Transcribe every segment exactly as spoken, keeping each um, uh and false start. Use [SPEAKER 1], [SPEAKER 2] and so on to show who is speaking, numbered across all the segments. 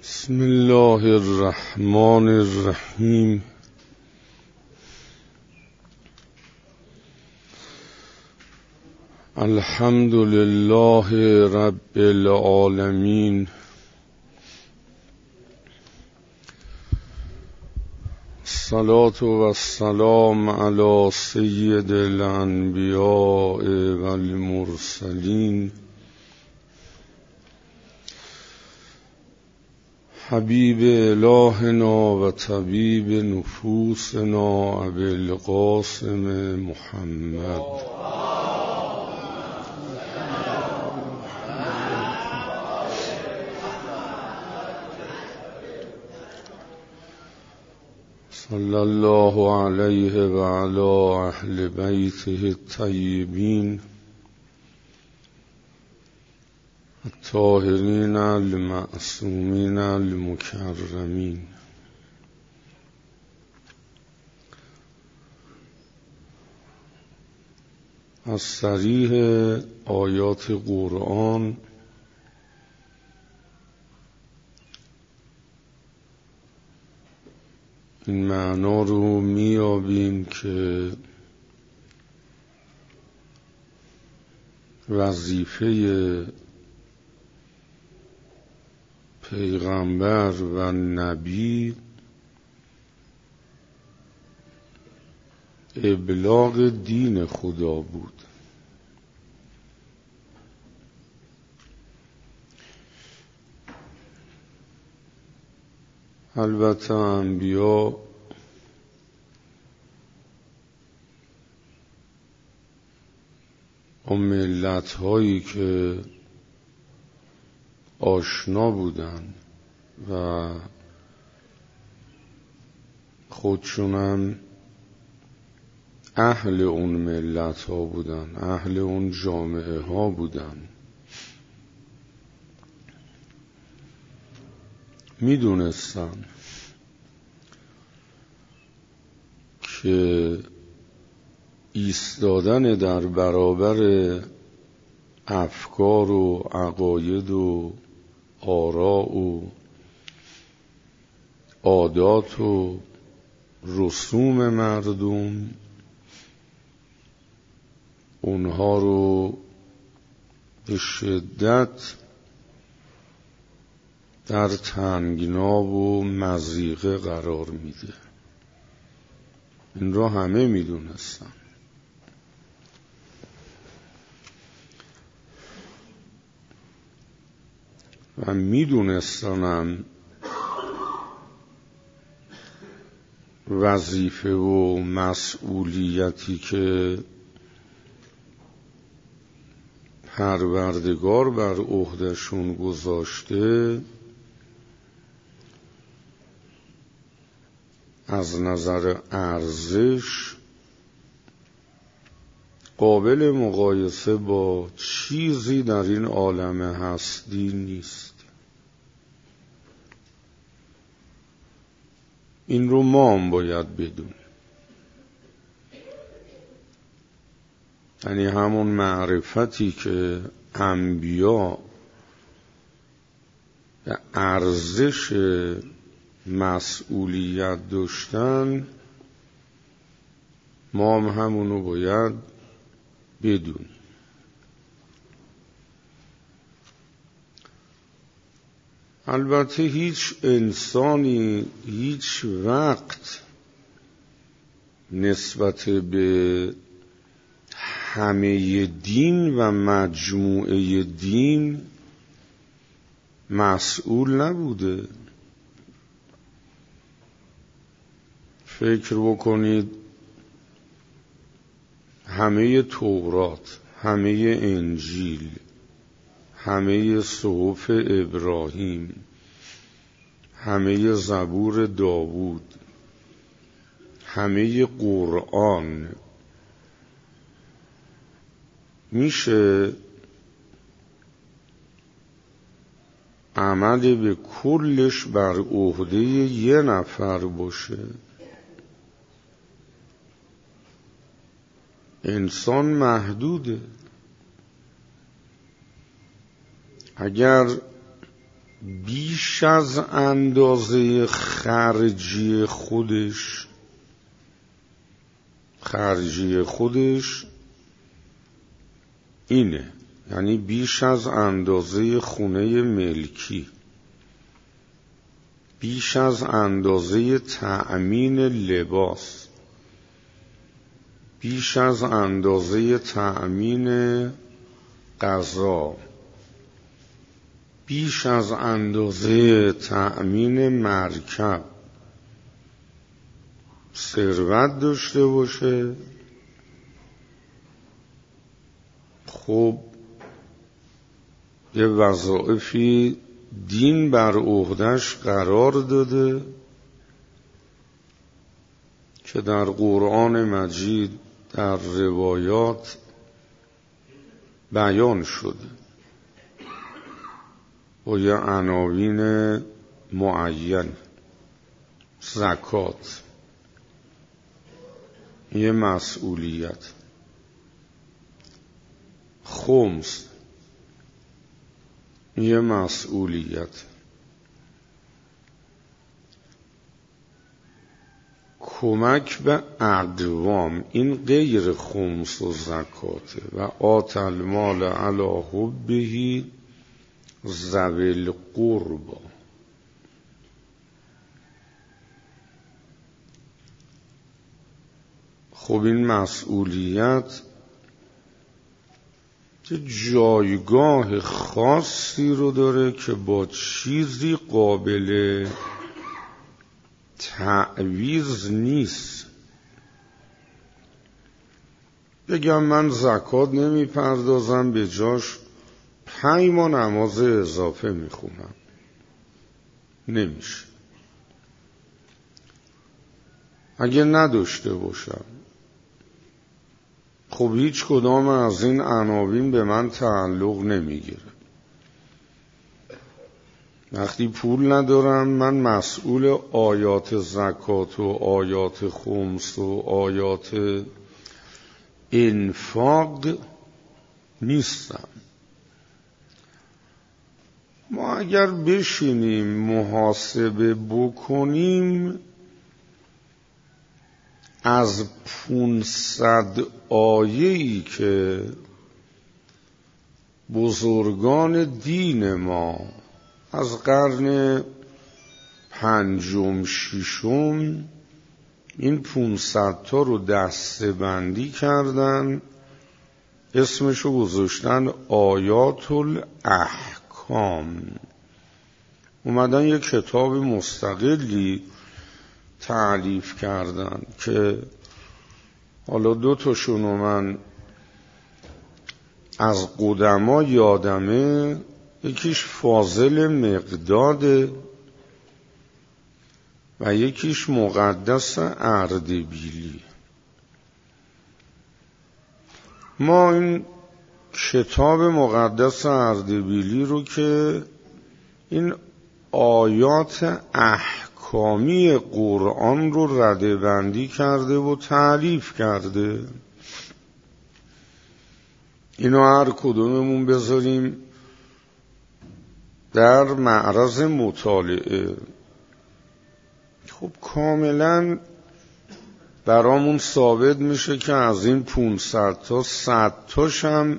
[SPEAKER 1] بسم الله الرحمن الرحیم. الحمد لله رب العالمین. الصلاة و السلام علی سید الانبیاء و المرسلین حبیب الهنا و طبیب نفوسنا ابی القاسم محمد صلی الله علیه و علی اهل بیته الطیبین الطاهرین المعصومین المکرمین. از صریح آیات قرآن این معنا رو میابیم که وظیفه پیغمبر و نبی ابلاغ دین خدا بود. البته انبیا و ملت هایی که آشنا بودن و خودشونم اهل اون ملت ها بودن، اهل اون جامعه ها بودن، میدونستن که ایستادن در برابر افکار و عقاید و آراء و عادات و رسوم مردم اونها رو به شدت در تنگنا و مضیقه قرار میده. این رو همه میدونستن. و میدونستنم وظیفه و مسئولیتی که پروردگار بر عهدهشون گذاشته از نظر ارزش قابل مقایسه با چیزی در این عالم هستی نیست. این رو ما هم باید بدونیم. یعنی همون معرفتی که انبیا ارزش مسئولیت داشتن، ما هم همونو باید بدونیم. البته هیچ انسانی هیچ وقت نسبت به همه دین و مجموعه دین مسئول نبوده. فکر بکنید همه تورات، همه انجیل، همه صحف ابراهیم، همه زبور داوود، همه قرآن میشه عمل به کلش بر عهده یه نفر باشه؟ انسان محدوده. اگر بیش از اندازه خرجی خودش خرجی خودش اینه، یعنی بیش از اندازه خونه ملکی، بیش از اندازه تأمین لباس، بیش از اندازه تأمین غذا، بیش از اندازه تأمین مرکب ثروت داشته باشه، خب یه وظایفی دین بر عهده‌اش قرار داده که در قرآن مجید در روایات بیان شده با یه عناوین معین. زکات یه مسئولیت، خمس یه مسئولیت، کمک به اقوام این غیر خمس و زکاته. و آت المال علی حبه ذوی القربی. خب این مسئولیت که جایگاه خاصی رو داره که با چیزی قابل تعویض نیست. بگم من زکات نمی پردازم، به جاش پنج ماه نماز اضافه می خونم، نمیشه. اگه نداشته باشم، خب هیچ کدام از این عناوین به من تعلق نمیگیره. وقتی پول ندارم، من مسئول آیات زکات و آیات خمس و آیات انفاق نیستم. ما اگر بشینیم محاسبه بکنیم، از پونصد آیه‌ای که بزرگان دین ما از قرن پنجم ششم این پونصد تا رو دسته بندی کردن، اسمشو گذاشتن آیات الاحکام. اومدن یک کتاب مستقلی تألیف کردن که حالا دو تاشونو من از قدما یادمه، یکیش فاضل مقداده و یکیش مقدس اردبیلی. ما این کتاب مقدس اردبیلی رو که این آیات احکامی قرآن رو رده بندی کرده و تألیف کرده، اینو هر کدوممون بذاریم در معرض مطالعه، خب کاملا برامون ثابت میشه که از این پونصد تا صد تاش هم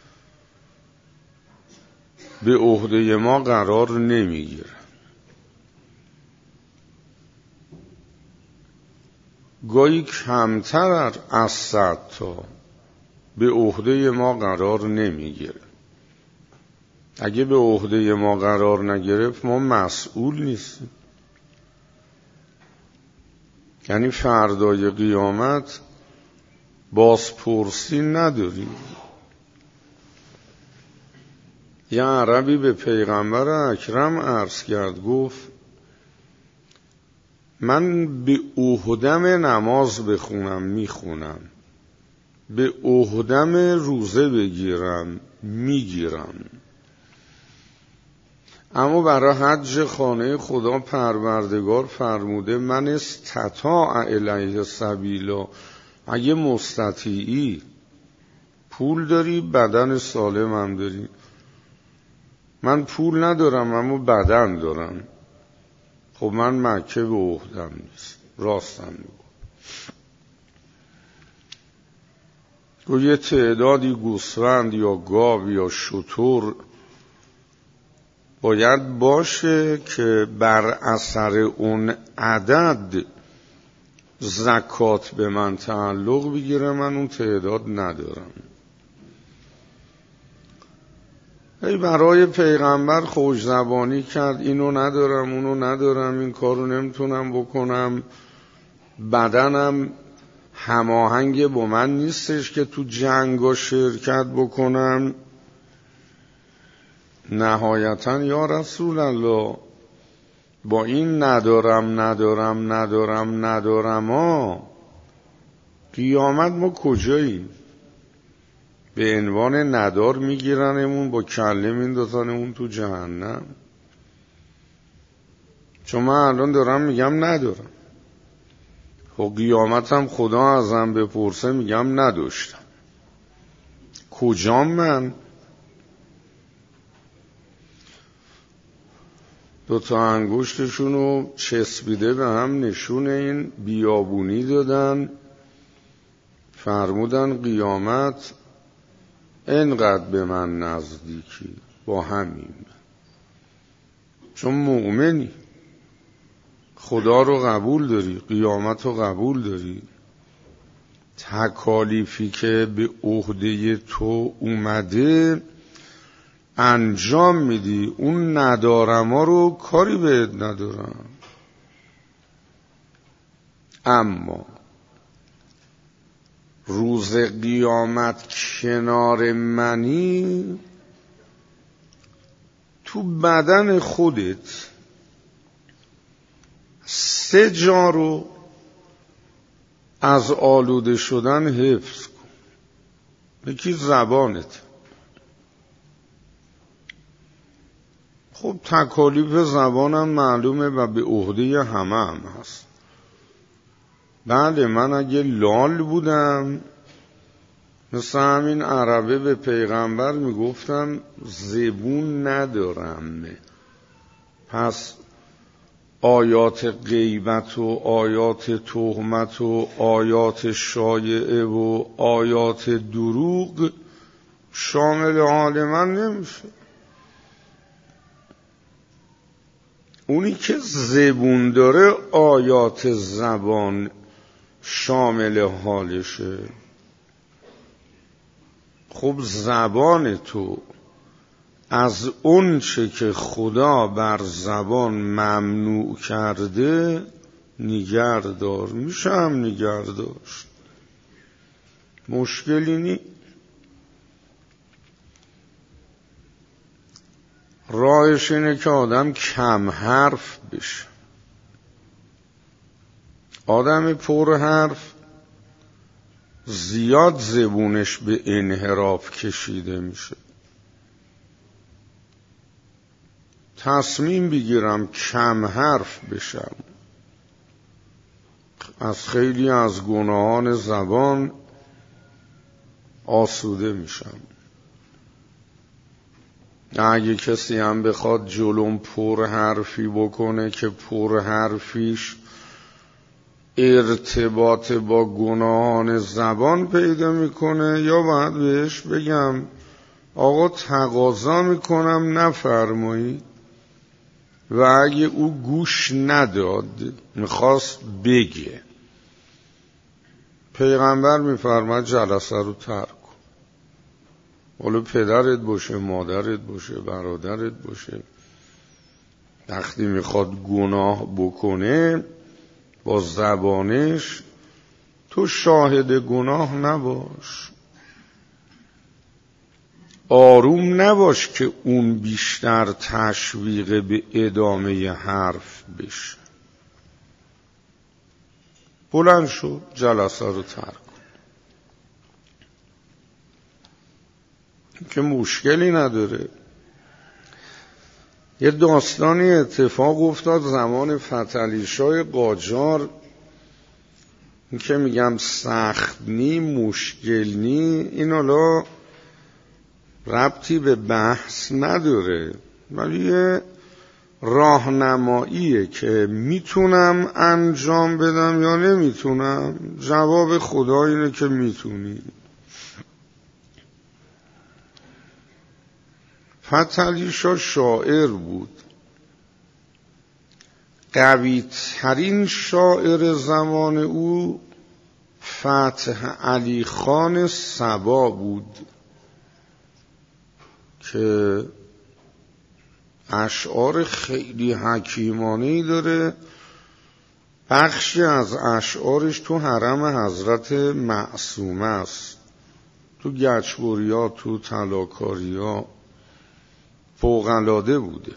[SPEAKER 1] به عهده ما قرار نمیگیره. گاهی کمتر از صد تا به عهده ما قرار نمیگیره. اگه به عهده ما قرار نگرفت، ما مسئول نیستیم. یعنی فردای قیامت بازپرسی نداریم. یه عربی به پیغمبر اکرم عرض کرد، گفت من به عهدم نماز بخونم میخونم، به عهدم روزه بگیرم میگیرم، اما برای حج خانه خدا پروردگار فرموده من استطاع الیه سبیلا، اگه مستطیعی، پول داری، بدن سالم هم داری، من پول ندارم اما بدن دارم. خب من مکه به عهدم نیست. راستم میگم. گو یه تعدادی گوسفند یا گاو یا شتر باید باشه که بر اثر اون عدد زکات به من تعلق بگیره. من اون تعداد ندارم. ای برای پیغمبر خوش زبانی کرد، اینو ندارم اونو ندارم، این کارو نمیتونم بکنم، بدنم هماهنگ با من نیستش که تو جنگا شرکت بکنم. نهایتا یا رسول الله با این ندارم ندارم ندارم ندارم ها قیامت ما کجاییم؟ به عنوان ندار میگیرنمون، با کله میندازنمون تو جهنم. چون من الان دارم میگم ندارم. خب قیامتم خدا ازم بپرسه میگم نداشتم. کجام من؟ دوتا انگشتشونو چسبیده به هم نشون این بیابونی دادن، فرمودن قیامت اینقدر به من نزدیکی، با همین. چون مؤمنی، خدا رو قبول داری، قیامت رو قبول داری، تکالیفی که به عهده تو اومده انجام میدی. اون ندارما رو کاری بهت ندارم. اما روز قیامت کنار منی، تو بدن خودت سه جا رو از آلوده شدن حفظ کن. یکی زبانت. خب تکالیف زبانم معلومه و به عهده همه هم هست. بله من اگه لال بودم مثل همین عربه به پیغمبر میگفتم زبون ندارم، پس آیات غیبت و آیات تهمت و آیات شایعه و آیات دروغ شامل حال من نمیشه. اونی که زبون داره آیات زبان شامل حالشه. خب زبان تو از اون چه که خدا بر زبان ممنوع کرده نگهدار. میشه هم نگهداشت، مشکلی نی. راهش اینه که آدم کم حرف بشه. آدم پر حرف زیاد زبونش به انحراف کشیده میشه. تصمیم بگیرم کم حرف بشم، از خیلی از گناهان زبان آسوده میشم. اگه کسی هم بخواد جلوم پر حرفی بکنه که پر حرفیش ارتباط با گناهان زبان پیدا میکنه، یا باید بهش بگم آقا تقاضا میکنم نفرمایی. و اگه او گوش نداد میخواست بگه، پیغمبر میفرماد جلسه رو ترک کن. حالا پدرت باشه، مادرت باشه، برادرت باشه، وقتی میخواد گناه بکنه با زبانش، تو شاهد گناه نباش، آروم نباش که اون بیشتر تشویق به ادامه حرف بشه. بلند شو جلسه رو ترک کن که مشکلی نداره. یه داستانی اتفاق افتاد زمان فتحعلیشاه قاجار، این که میگم سخت نی مشکل نی، این حالا ربطی به بحث نداره. ولی یه راهنماییه که میتونم انجام بدم یا نمیتونم. جواب خدا اینه که میتونی. فتحعلی شاه شاعر بود، قوی ترین شاعر زمان او فتح علی خان صبا بود که اشعار خیلی حکیمانه‌ای داره. بخشی از اشعارش تو حرم حضرت معصومه است، تو گچبوریا، تو طلاکاریا فوق‌العاده بوده.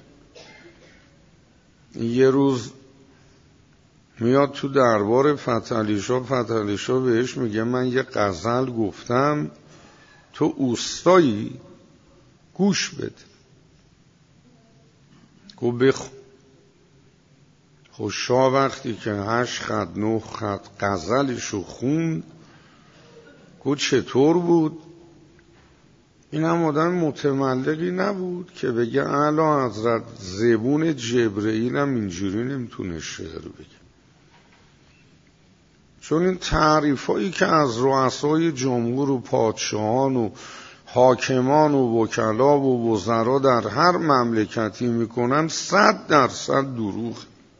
[SPEAKER 1] یه روز میاد تو دربار فتحعلی شاه، فتحعلی شاه بهش میگه من یه غزل گفتم، تو اوستایی گوش بده. گو بخون. خب شاه وقتی که هشت خط نه خط غزلشو خوند، گو چطور بود؟ این هم آدم متملقی نبود که بگه اعلی حضرت زبون جبرئیل هم اینجوری نمیتونه شعر بگه. چون این تعریفایی که از رؤسای جمهور و پادشاهان و حاکمان و وکلا و وزرا در هر مملکتی میکنن صد درصد دروغ.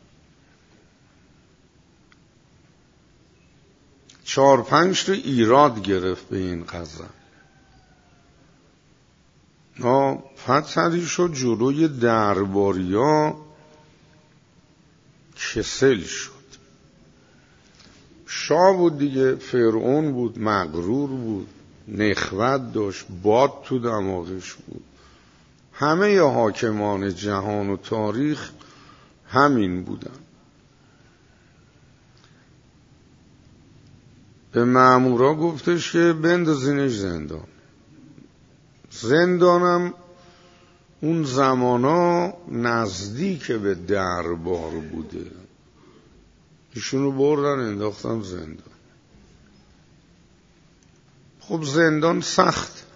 [SPEAKER 1] چهار پنج تا ایراد گرفت به این غزل. نا فتحعلی شد جلوی درباریا کسل شد. شاه بود دیگه، فرعون بود، مغرور بود، نخوت داشت، باد تو دماغش بود. همه ی حاکمان جهان و تاریخ همین بودن. به مأمورا گفتش که بندازینش زندان. زندانم اون زمانا نزدیک به دربار بوده. ایشونو بردن انداختن زندان. خب زندان سخت،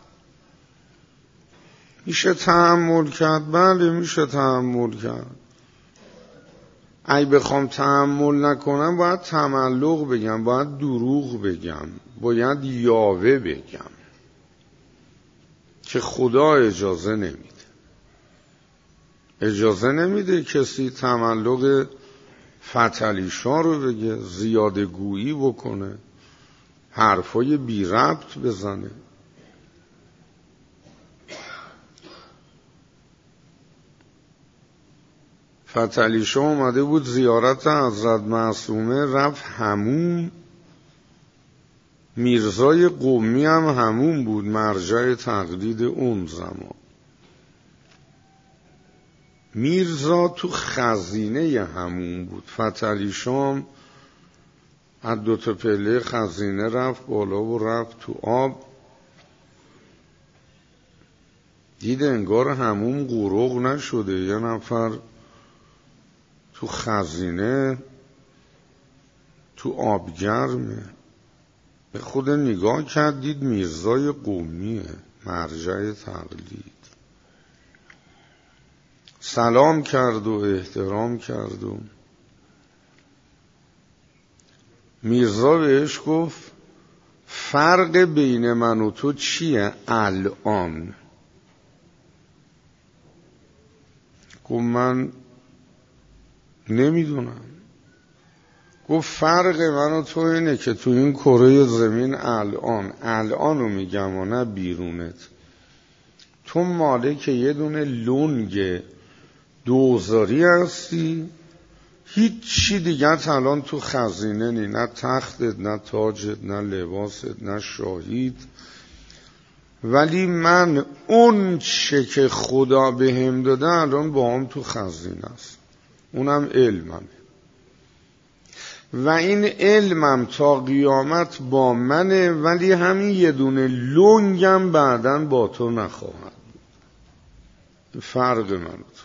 [SPEAKER 1] میشه تحمل کرد؟ بله میشه تحمل کرد. اگه بخوام تحمل نکنم باید تملق بگم، باید دروغ بگم، باید یاوه بگم که خدا اجازه نمیده. اجازه نمیده کسی تملق فتحعلی شاه رو بگه، زیاده گویی بکنه، حرفای بی ربط بزنه. فتحعلی شاه اومده بود زیارت حضرت معصومه، رفت حموم. میرزای قمی هم حموم بود، مرجع تقلید اون زمان. میرزا تو خزینه حموم بود. فتحعلی شاه از دو تا پله خزینه رفت بالا و رفت تو آب، دید انگار حموم غرق نشده، یه نفر تو خزینه تو آب گرمه. به خود نگاه کرد، دید میرزای قمیه، مرجع تقلید. سلام کرد و احترام کرد و میرزا بهش گفت فرق بین من و تو چیه الان؟ گفت من نمیدونم. گفت فرق من و تو اینه که تو این کره زمین الان الانو میگم و نه بیرونت، تو مالک یه دونه لنگ دوزاری هستی، هیچ چی دیگه الان تو خزینه نی، نه تختت، نه تاجت، نه لباست، نه شاهید. ولی من اون چه که خدا بهم داده الان با هم تو خزینه است، اونم علممه و این علمم تا قیامت با منه، ولی همین یه دونه لنگم بعداً با تو نخواهد بود. فرق من و تو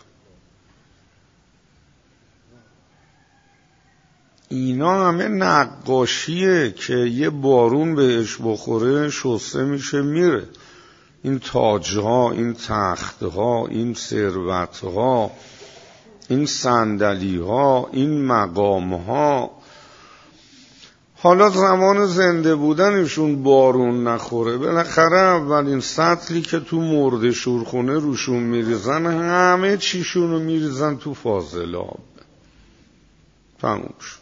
[SPEAKER 1] اینا همه نقاشیه که یه بارون بهش بخوره شسته میشه میره. این تاجها، این تختها، این ثروتها، این صندلیها، این مقامها، حالا زمان زنده بودنشون بارون نخوره، بالاخره اولین سطلی که تو مرده شورخونه روشون میریزن همه چیشونو میریزن تو فاضلاب. تموم شد.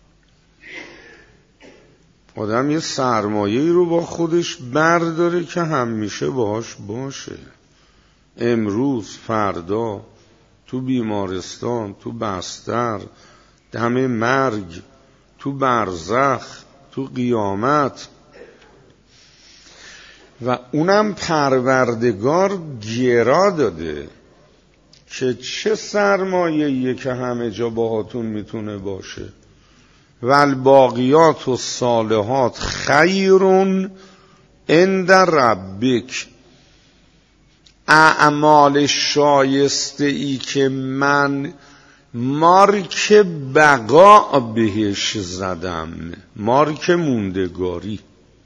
[SPEAKER 1] آدم یه سرمایه‌ای رو با خودش برداره که همیشه باهاش باشه، امروز، فردا، تو بیمارستان، تو بستر، دم مرگ، تو برزخ، تو قیامت. و اونم پروردگار گرا داده که چه سرمایه‌ایه که همه جا باهاتون میتونه باشه. والباقیات الصالحات خیر عند ربک. اعمال شایسته ای که من مارک بقا بهش زدم، مارک موندگاری،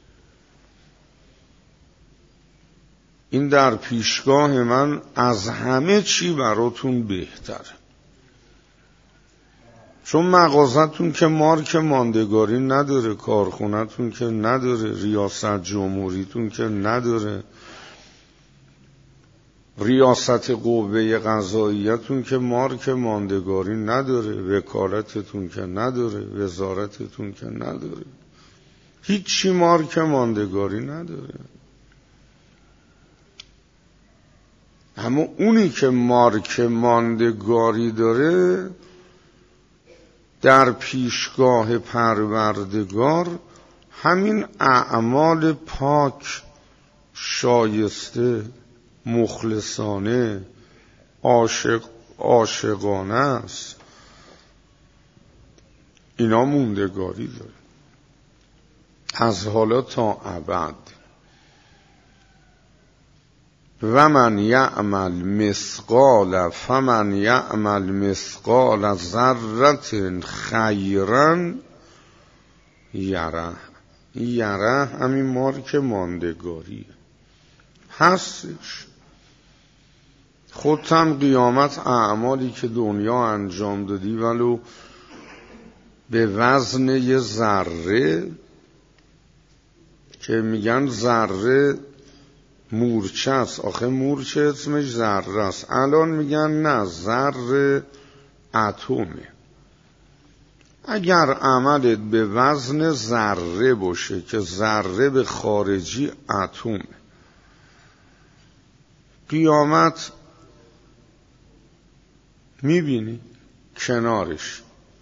[SPEAKER 1] این در پیشگاه من از همه چی براتون بهتره. چون مغازتون که مارک ماندگاری نداره، کارخونتون که نداره، ریاست جمهوریتون که نداره، ریاست قوه قضاییتون که مارک ماندگاری نداره، وکالتتون که نداره، وزارتتون که نداره، هیچی مارک ماندگاری نداره. اما اونی که مارک ماندگاری داره در پیشگاه پروردگار همین اعمال پاک، شایسته، مخلصانه، عاشق عاشقانه است. اینا موندگاری داره از حالا تا ابد. و من یعمل مثقال فمن یعمل مثقال ذره خیرا یره. یره همین مارک ماندگاری هستش. خودتم قیامت اعمالی که دنیا انجام دادی ولو به وزن یه ذره، که میگن ذره مورچه است، آخه مورچه اسمش ذره است، الان میگن نه، ذره اتمه. اگر عملت به وزن ذره باشه که ذره به خارجی اتمه، قیامت میبینی کنارش،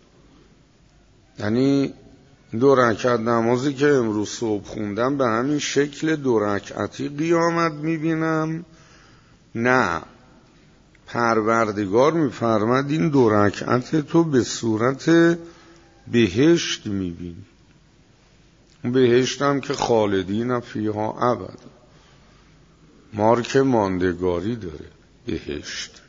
[SPEAKER 1] یعنی دو رکعت نمازی که امروز صبح خوندم به همین شکل دو رکعتی قیامت میبینم؟ نه، پروردگار میفرماد این دو رکعت تو به صورت بهشت میبینی. بهشت هم که خالدین فیها ابدا، مارک ماندگاری داره بهشت.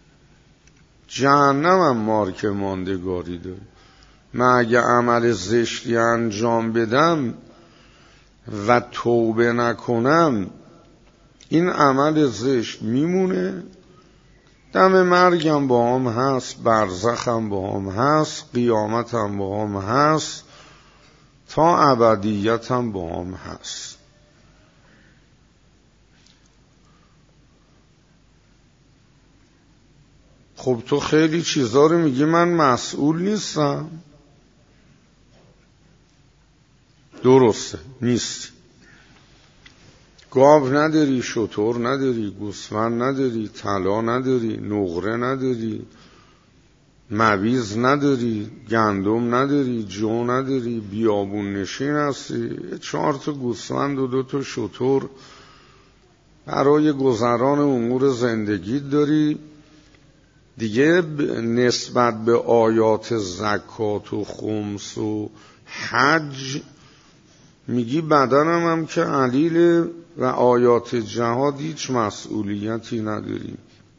[SPEAKER 1] جهنم هم مارک ماندگاری داره. من اگه عمل زشتی انجام بدم و توبه نکنم، این عمل زشت میمونه، دم مرگم با هم هست، برزخم با هم هست، قیامتم با هم هست، تا ابدیتم با هم هست. خب تو خیلی چیزا رو میگی من مسئول نیستم. درسته نیستی. گاو نداری، شتر نداری، گوسفند نداری، طلا نداری، نقره نداری، مویز نداری، گندم نداری، جو نداری، بیابون نشین هستی، چهار تا گوسفند و دو تا شتر برای گذران امور زندگی داری. دیگه نسبت به آیات زکات و خمس و حج میگی بدنم هم که علیل و آیات جهاد هیچ مسئولیتی نداریم.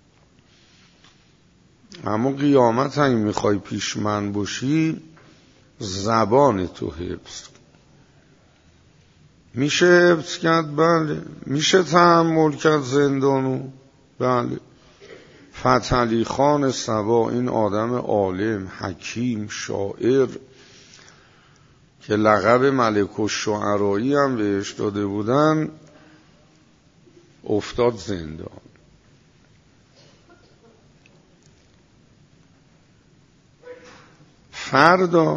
[SPEAKER 1] اما قیامت اگه میخوای پیشمن باشی زبان تو حفظ کن. میشه حفظ کرد، بله. میشه تحمل کرد زندانو، بله. فتحعلی خان صبا، این آدم عالم، حکیم، شاعر که لقب ملک الشعرایی هم بهش داده بودن، افتاد زندان. فردا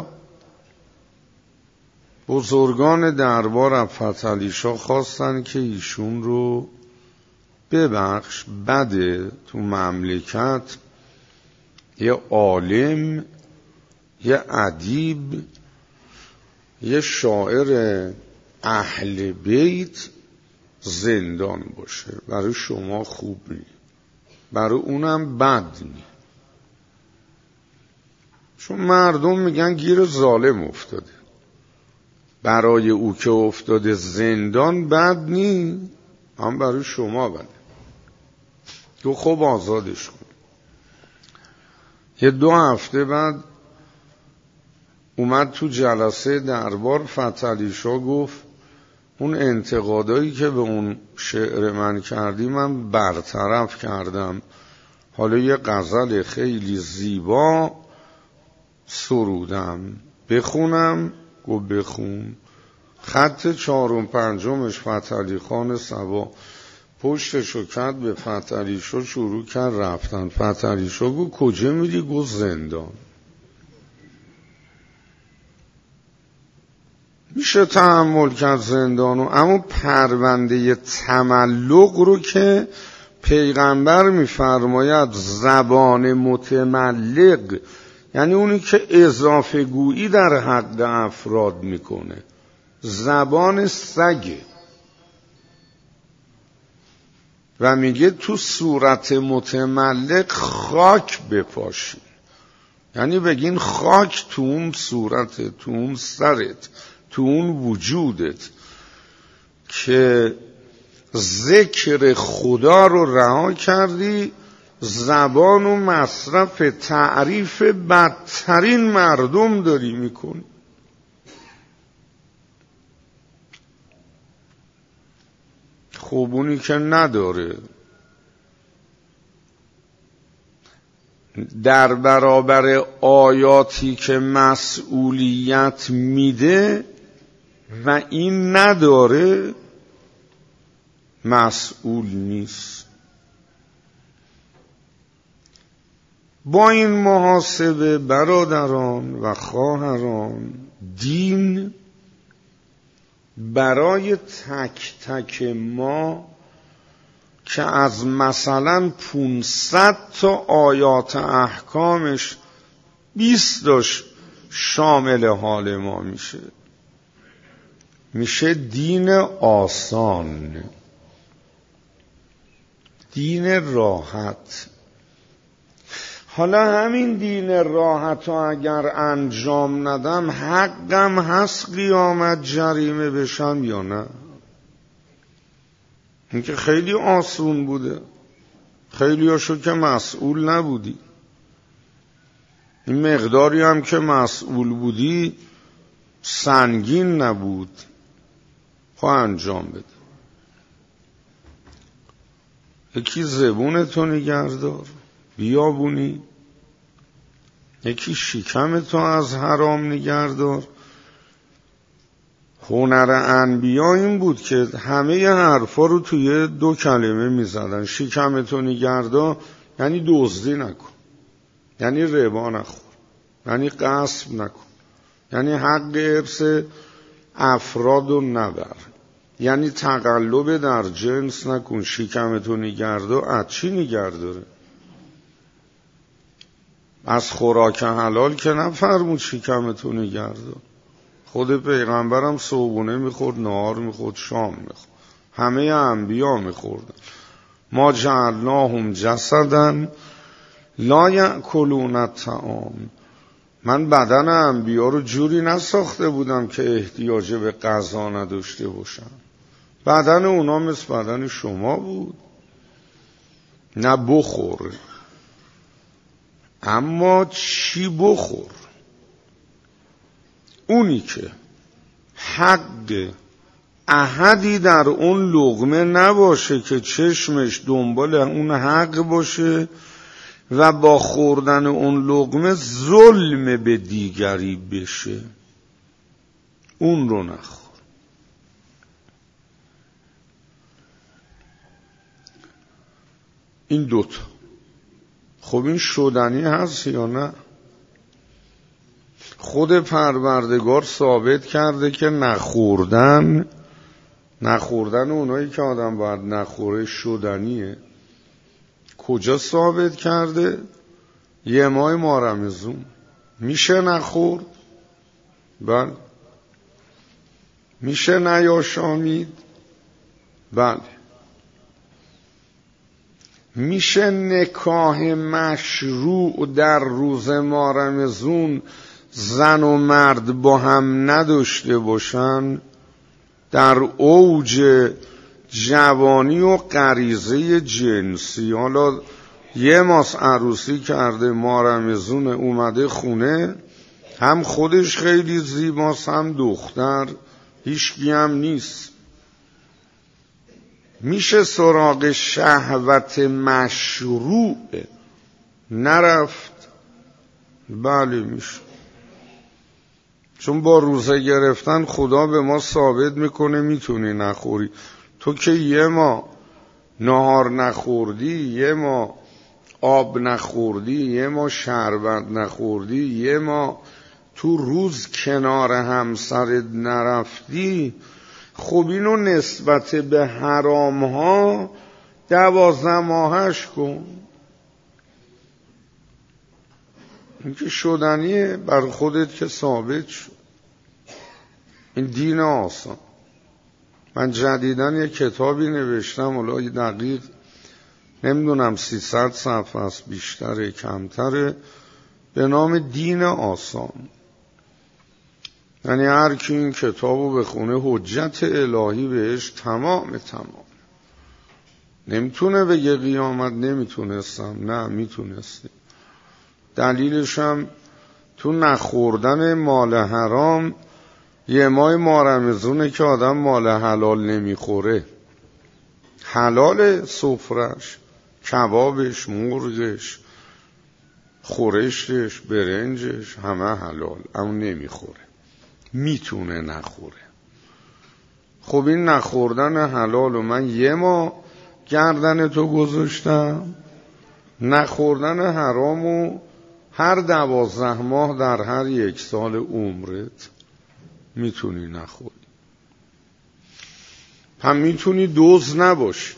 [SPEAKER 1] بزرگان دربار از فتحعلی شاه خواستن که ایشون رو ببخش، بده تو مملکت یه عالم، یه ادیب، یه شاعر اهل بیت زندان باشه. برای شما خوب نی، برای اونم بد نی، چون مردم میگن گیر ظالم افتاده. برای او که افتاده زندان بد نی، هم برای شما بده. تو خوب آزادش کن. یه دو هفته بعد اومد تو جلسه دربار، فتحعلی شاه گفت اون انتقادایی که به اون شعر من کردی من برطرف کردم، حالا یه غزل خیلی زیبا سرودم، بخونم؟ گفت بخون. خط چهارم پنجمش فتحعلی خان صبا پشتشو کرد به فتحعلی شاه، شروع کرد رفتن. فتحعلی شاه گفت کجا میری؟ گفت زندان. میشه تحمل کرد زندانو، اما پرونده تملق رو که پیغمبر میفرماید زبان متملق، یعنی اونی که اضافه گویی در حق افراد میکنه، زبان سگه. و میگه تو صورت متملق خاک بپاشی، یعنی بگین خاک تو اون صورت، تو اون سرت، تو اون وجودت که ذکر خدا رو رها کردی، زبان و مصرف تعریف بدترین مردم داری میکنی. خوبونی که نداره در برابر آیاتی که مسئولیت میده و این نداره، مسئول نیست. با این محاسبه برادران و خواهران، دین برای تک تک ما که از مثلا پونصد تا آیات احکامش بیست داشت شامل حال ما میشه، میشه دین آسان، دین راحت. حالا همین دین راحت رو اگر انجام ندم حقم هست قیامت جریمه بشم یا نه؟ این که خیلی آسون بوده، خیلی هاشو که مسئول نبودی، این مقداری هم که مسئول بودی سنگین نبود، خب انجام بده. یکی زبونتو نگهدار بیابونی، یکی شکمتو از حرام نگهدار. هنر انبیا این بود که همه حرفا رو توی دو کلمه میزدن. شکمتو نگهدار یعنی دزدی نکن، یعنی ربا نخور، یعنی غصب نکن، یعنی حق ارث افراد رو نبر، یعنی تقلب در جنس نکن. شکمتو نگهدار از چی نگهداره؟ از خوراک حلال که نفرمود شکمتو نگهدار. خود پیغمبرم صبحونه میخورد، نهار میخورد، شام میخورد، همه انبیا میخوردن. ما جعلناهم جسدن لا یأکلون الطعام. من بدن انبیا رو جوری نساخته بودم که احتیاج به غذا نداشته باشم. بدن اونا مثل بدن شما بود، نه بخور، اما چی بخور؟ اونی که حق احدی در اون لقمه نباشه که چشمش دنبال اون حق باشه و با خوردن اون لقمه ظلم به دیگری بشه. اون رو نخور. این دوتا. خب این شدنی هست یا نه؟ خود پروردگار ثابت کرده که نخوردن نخوردن اونایی که آدم باید نخوره شدنیه. کجا ثابت کرده؟ یه ماه ما رمضان میشه نخورد؟ بله. میشه نیاشامید؟ بله. میشه نکاح مشروع در روز ما رمضان زن و مرد با هم نداشته باشن؟ در اوج جوانی و غریزه جنسی، حالا یه ماس عروسی کرده ما رمضان اومده خونه، هم خودش خیلی زیباست هم دختر، هیچکی هم نیست، میشه سراغ شهوت مشروع نرفت؟ بله میشه. چون با روزه گرفتن خدا به ما ثابت میکنه میتونی نخوری. تو که یه ما نهار نخوردی، یه ما آب نخوردی، یه ما شربت نخوردی، یه ما تو روز کنار همسرت نرفتی، خب اینو نسبت به حرام ها دوازده ماهش کن. این که شدنیه بر خودت که ثابت شد. این دین آسان. من جدیدن یه کتابی نوشتم، حالا دقیق نمیدونم سیصد صفحه است، بیشتره کمتره، به نام دین آسان. یعنی هر کی این کتابو بخونه حجت الهی بهش تمام تمام. نمیتونه بگه قیامت نمیتونستم، نه میتونستی. دلیلش هم تو نخوردن مال حرام یه ماه ما رمضونه که آدم مال حلال نمیخوره. حلال سفرش، کبابش، مرغش، خورشتش، برنجش، همه حلال، اما نمیخوره. میتونه نخوره. خب این نخوردن حلال و من یه ماه گردن تو گذاشتم، نخوردن حرامو هر دوازده ماه در هر یک سال عمرت میتونی نخوری. هم میتونی دوز نباشی،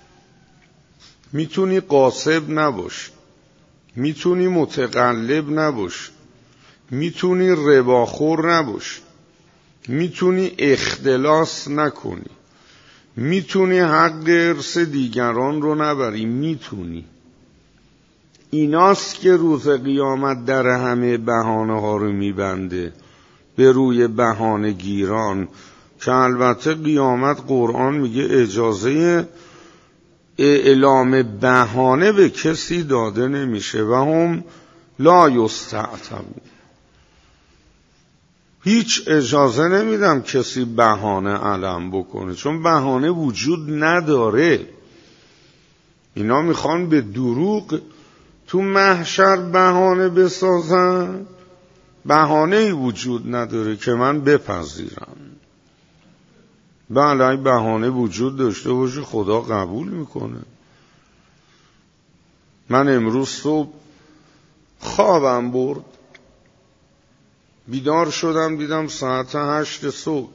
[SPEAKER 1] میتونی قاصب نباشی، میتونی متقلب نباشی، میتونی رباخور نباشی، میتونی اختلاس نکنی، میتونی حق ارث دیگران رو نبری، میتونی. ایناست که روز قیامت در همه بهانه ها رو میبنده به روی بهانه گیران، که البته قیامت قرآن میگه اجازه اعلام بهانه به کسی داده نمیشه و هم لا یستعتبون. هیچ اجازه نمیدم کسی بهانه علم بکنه، چون بهانه وجود نداره. اینا میخوان به دروغ تو محشر بهانه بسازن. بهانه‌ای وجود نداره که من بپذیرم. بله بهانه وجود داشته باشه خدا قبول میکنه. من امروز صبح خوابم برد، بیدار شدم دیدم ساعت هشت صبح،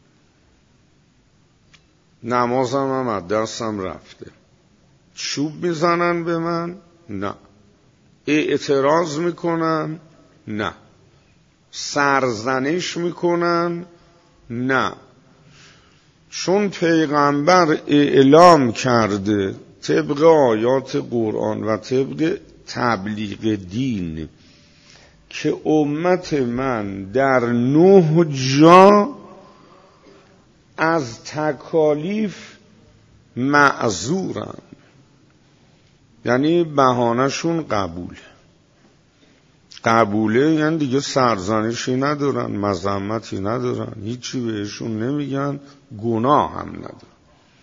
[SPEAKER 1] نمازم هم از دستم رفته. چوب میزنن به من؟ نه. اعتراض میکنن؟ نه. سرزنش میکنن؟ نه. چون پیغمبر اعلام کرده طبق آیات قرآن و طبق تبلیغ دین که امت من در نه جا از تکالیف معذورن، یعنی بهانه‌شون قبول. قبوله، یعنی دیگه سرزنشی ندارن، مذمتی ندارن، هیچی بهشون نمیگن، گناه هم ندارن.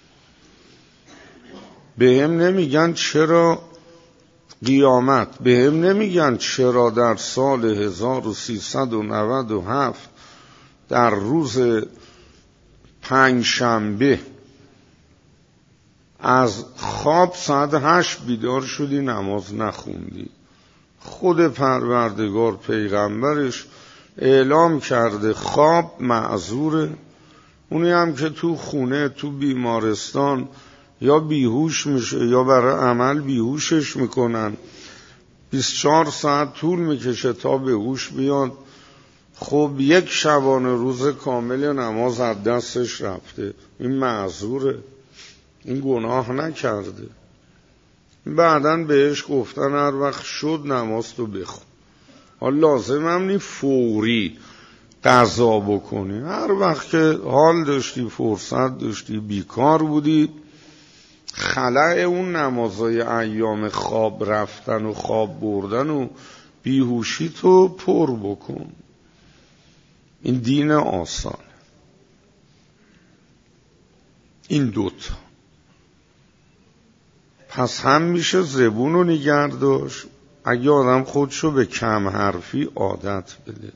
[SPEAKER 1] به هم نمیگن چرا قیامت، به هم نمیگن چرا در سال هزار و سیصد و نود و هفت در روز پنج شنبه از خواب ساعت هشت بیدار شدی نماز نخوندی. خود پروردگار پیغمبرش اعلام کرده خواب معذوره. اونی هم که تو خونه تو بیمارستان یا بیهوش میشه یا برای عمل بیهوشش میکنن، بیست و چهار ساعت طول میکشه تا به هوش بیاد، خب یک شبانه روز کامل نماز از دستش رفته، این معذوره، این گناه نکرده. بعداً بهش گفتن هر وقت شد نماز تو بخون. حالا لازم هم نی فوری قضا بکنی، هر وقت که حال داشتی، فرصت داشتی، بیکار بودی، خلأ اون نمازای ایام خواب رفتن و خواب بردن و بیهوشی تو پر بکن. این دین آسان. این دوتا پس هم میشه زبون رو نگه داشت اگه آدم خودشو به کم حرفی عادت بده.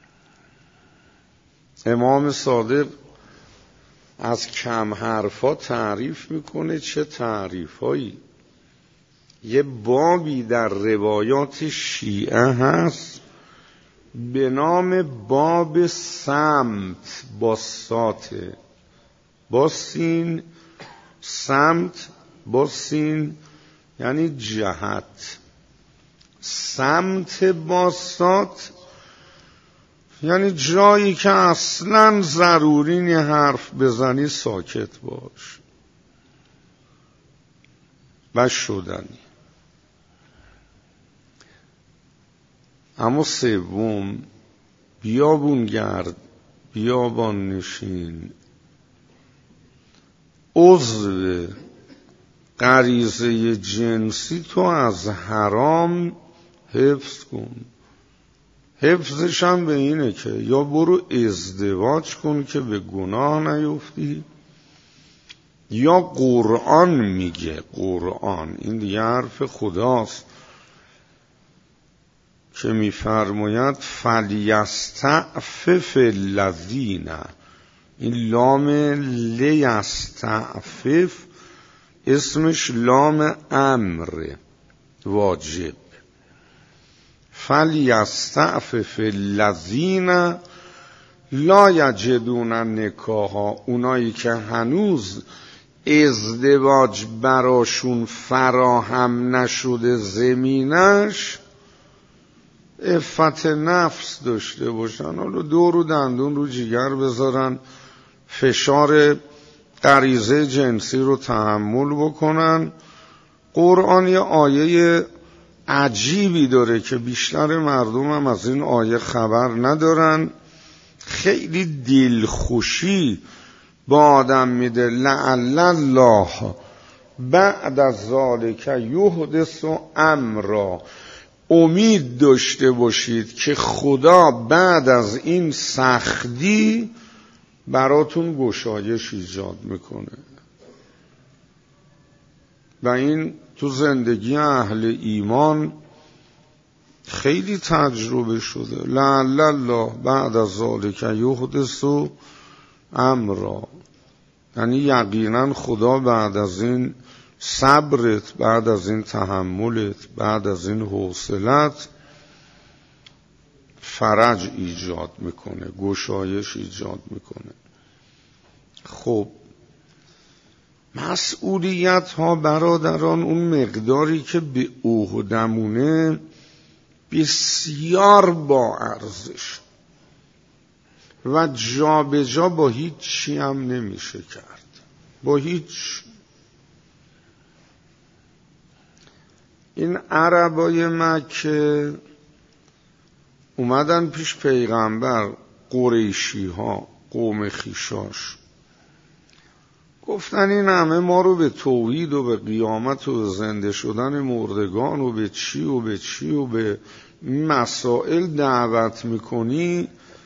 [SPEAKER 1] امام صادق از کم حرفا تعریف میکنه، چه تعریفایی. یه بابی در روایات شیعه هست به نام باب سمت با ساته، با سین، سمت با سین یعنی جهت، سمت با سات یعنی جایی که اصلا ضروری نی حرف بزنی ساکت باش و شدنی. اما سوم بیابونگرد، بیابان نشین، عضو غریزه جنسی تو از حرام حفظ کن. حفظش هم به اینه که یا برو ازدواج کن که به گناه نیفتی، یا قرآن میگه، قرآن این دیگه حرف خداست که میفرماید فلیستعفف الذین، این لام لیستعفف اسمش لام امر واجب، فلیستعفف الذین لا یجدون نکاحا، اونایی که هنوز ازدواج براشون فراهم نشده زمینش، عفت نفس داشته باشن. حالا دور و دندون رو جیگر بذارن، فشار غریزه جنسی رو تحمل بکنن. قرآن یه آیه عجیبی داره که بیشتر مردم هم از این آیه خبر ندارن، خیلی دلخوشی با آدم میده. لعل الله بعد از ذالک یحدث امرا، امید داشته باشید که خدا بعد از این سختی براتون گشایش ایجاد میکنه. و این تو زندگی اهل ایمان خیلی تجربه شده. لعل الله بعد از ذالک یحدث امرا، یعنی یقینا خدا بعد از این صبرت، بعد از این تحملت، بعد از این حوصلت فرج ایجاد میکنه، گشایش ایجاد میکنه. خب مسئولیت ها برادران، اون مقداری که به عهدمونه بسیار با ارزش و جا به جا با هیچ چی هم نمیشه کرد، با هیچ. این عربای مکه اومدن پیش پیغمبر، قریشی ها، قوم خیشاش، گفتن این همه ما رو به توحید و به قیامت و به زنده شدن مردگان و به چی و به چی و به مسائل دعوت میکنی،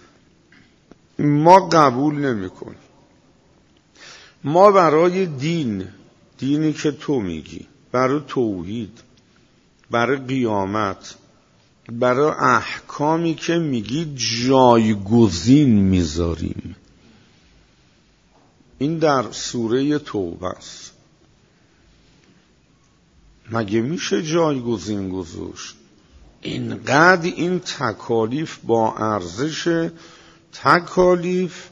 [SPEAKER 1] ما قبول نمیکنیم. ما برای دین، دینی که تو میگی، برای توحید، برای قیامت، برای احکامی که میگی جایگزین میذاریم. این در سوره توبه است. مگه میشه جایگزین گذاشت؟ اینقدر این تکالیف با ارزش، تکالیف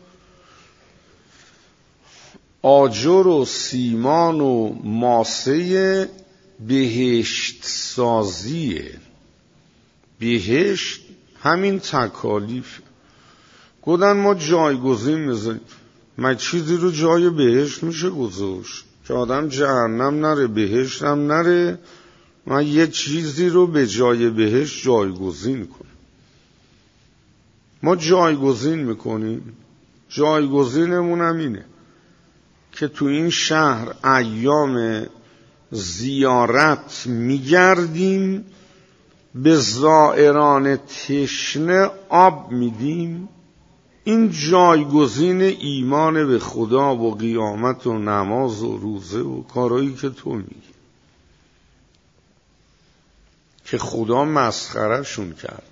[SPEAKER 1] آجر و سیمان و ماسه بهشت سازیه. بهشت همین تکالیف. گفتن ما جایگزین میذاریم. من چیزی رو جای بهشت میشه گذاشت که آدم جهنم نره بهشت هم نره؟ من یه چیزی رو به جای بهشت جایگزین کنم. ما جایگزین میکنیم. جایگزینمون هم اینه که تو این شهر ایام زیارت میگردیم، به زائران تشنه آب میدیم. این جایگزین ایمان به خدا و قیامت و نماز و روزه و کارهایی که تو میگی که خدا مسخرهشون کرد.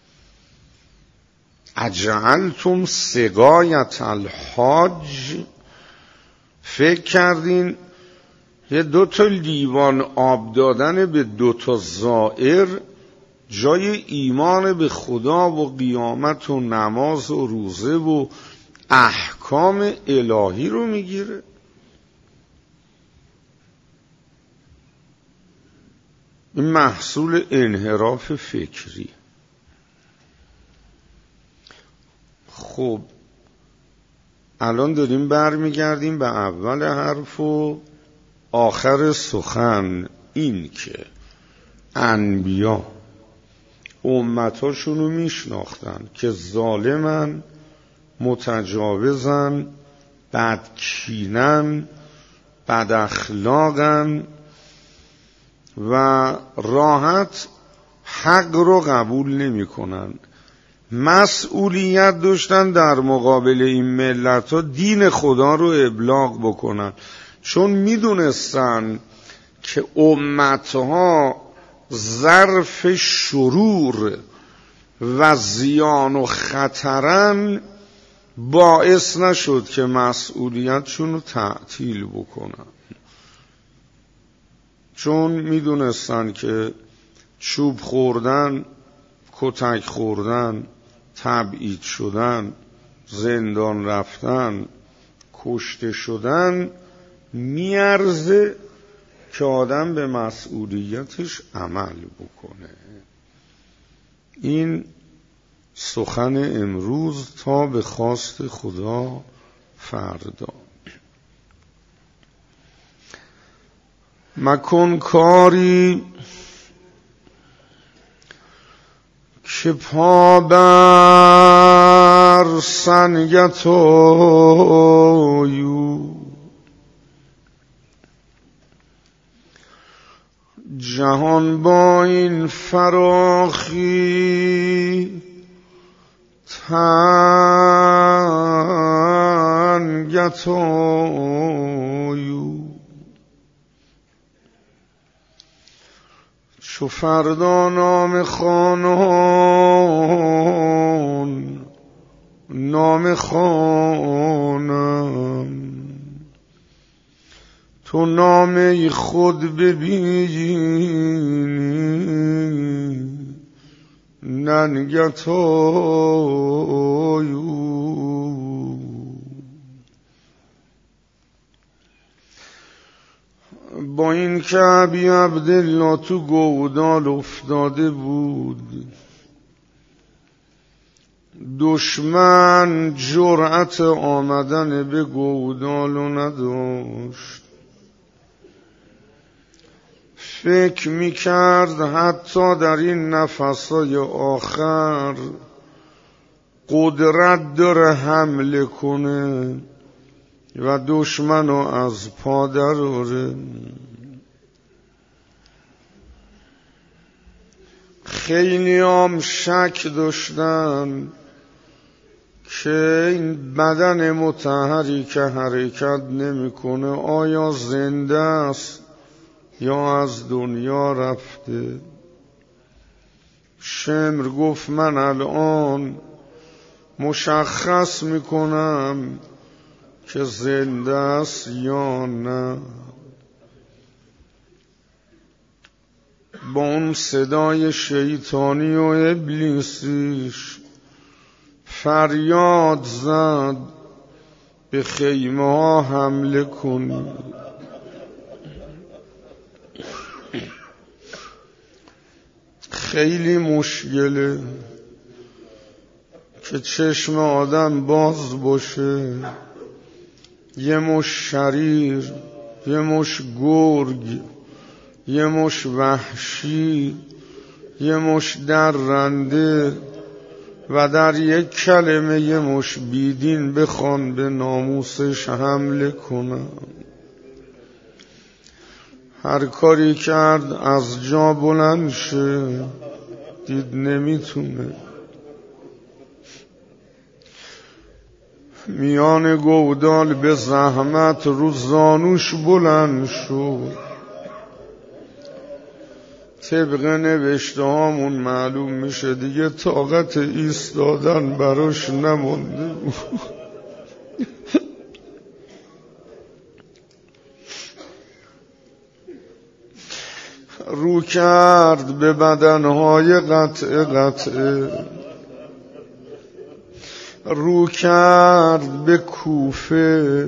[SPEAKER 1] اجعلتم سقایت الحاج، فکر کردین یه دوتا لیوان آب دادن به دوتا زائر جای ایمان به خدا و قیامت و نماز و روزه و احکام الهی رو میگیره؟ این محصول انحراف فکری. خب الان داریم برمیگردیم به اول حرف و آخر سخن. این که انبیا امتاشون رو میشناختن که ظالمن، متجاوزن، بدکینن، بد اخلاقن و راحت حق رو قبول نمی کنن. مسئولیت داشتن در مقابل این ملت ها دین خدا رو ابلاغ بکنن، چون میدونستن که امتها ظرف شرور و زیان و خطرن، باعث نشد که مسئولیتشون رو تعطیل بکنن. چون میدونستن که چوب خوردن، کتک خوردن، تبعید شدن، زندان رفتن، کشته شدن میارزه که آدم به مسئولیتش عمل بکنه. این سخن امروز تا به خواست خدا فردا. مکن کاری که پا بر سنگت آیو، جهان با این فراخی تنگت آیو. چو فردا نام خانان نام خانم، تو نامه خود ببینی ننگت آیو. با این که ابی عبدالله تو گودال افتاده بود، دشمن جرأت آمدن به گودالو نداشت. فکر میکرد حتی در این نفسای آخر قدرت داره حمله کنه، و دشمنو از پا دراره. خیلی هم شک داشتن که این بدن مطهری که حرکت نمیکنه آیا زنده است یا از دنیا رفته. شمر گفت من الان مشخص میکنم که زنده است یا نه. با اون صدای شیطانی و ابلیسیش فریاد زد به خیمه ها حمله کنید. خیلی مشکله که چشم آدم باز باشه، یه مش شریر، یه مش گرگ، یه مش وحشی، یه مش درنده و در یک کلمه یه مش بیدین بخوان به ناموسش حمله کنن. هر کاری کرد از جا بلند شه، دید نمیتونه. میان گودال به زحمت رو زانوش بلند شد. طبق نوشته هامون معلوم میشه دیگه طاقت ایستادن براش نمونده. رو کرد به بدنهای قطعه قطعه، رو کرد به کوفه.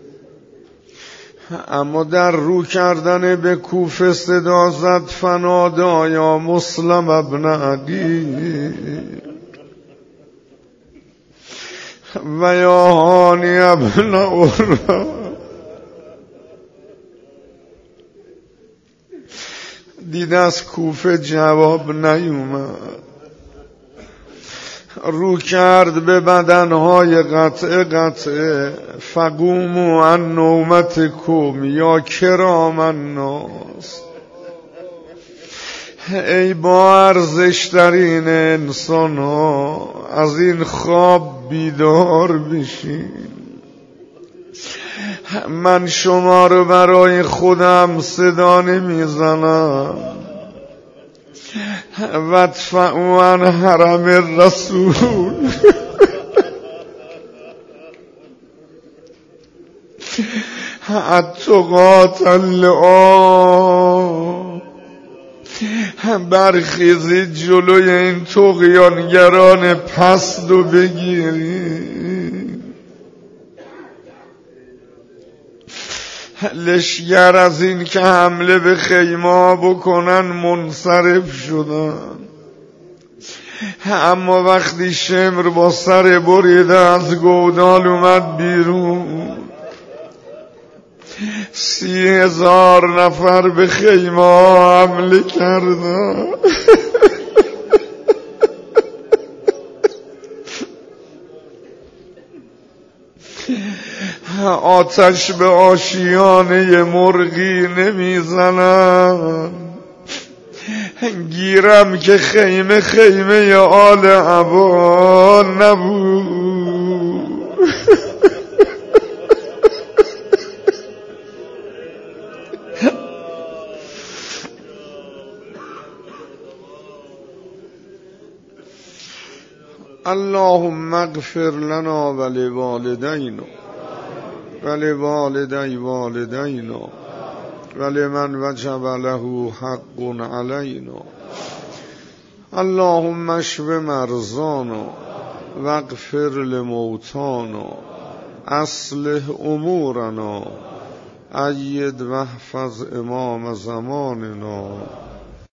[SPEAKER 1] اما در رو کردن به کوفه صدا زد فنادا یا مسلم ابن عقیل و یا هانی ابن عروه. دید از کوفه جواب نیومد. رو کرد به بدنهای قطعه قطعه فقوموا عن نومتکم یا کرام الناس. ای با ارزشترین انسان ها، از این خواب بیدار بشین. من شما رو برای خودم صدا نمیزنم. وادفعوا عن حرم الرسول. التقاة اللعاب. برخیزید جلوی این طغیانگران پست و بگیرید. لشگر از این که حمله به خیمه بکنن منصرف شدن. اما وقتی شمر با سر بریده از گودال اومد بیرون، سی هزار نفر به خیمه حمله کردن. آتش به آشیانه مرغی نمیزنن. گیرم که خیمه خیمه آل عبا نبود. اللهم اغفر لنا ولوالدینا ولوالدی والدینا ولمن وجب له حق علینا. اللهم اشف مرضانا واغفر لموتانا اصلح امورنا اید واحفظ امام زماننا